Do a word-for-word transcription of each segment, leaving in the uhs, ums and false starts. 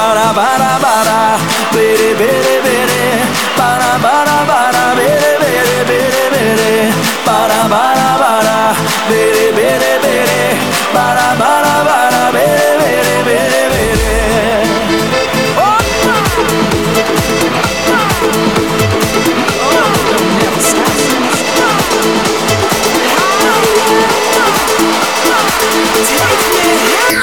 Bara bara bara, bere bere bere, bara bara bara, bere bere bere bere, bara bara bara, bere bere bere, bara bara bara, bere bere bere bere. Oh, don't never stop. Take me.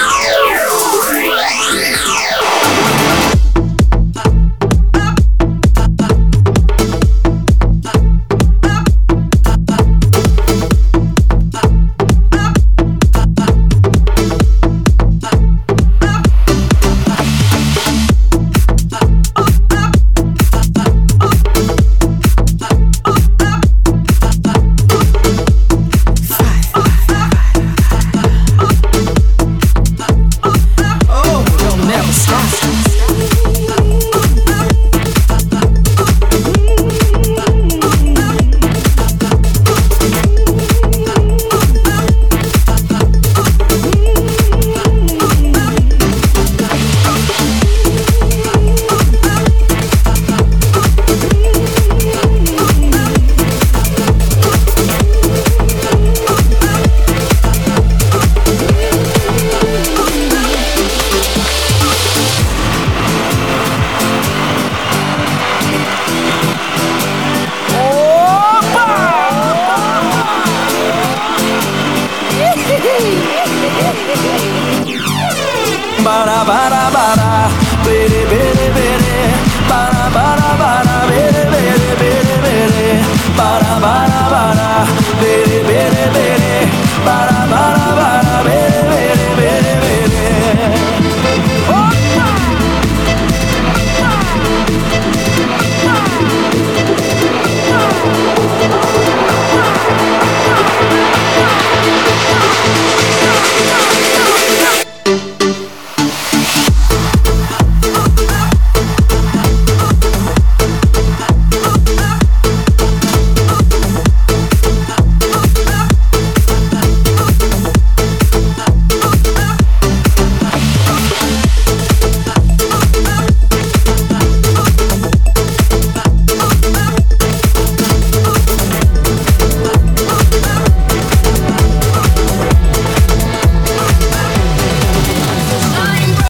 Bara bara bara.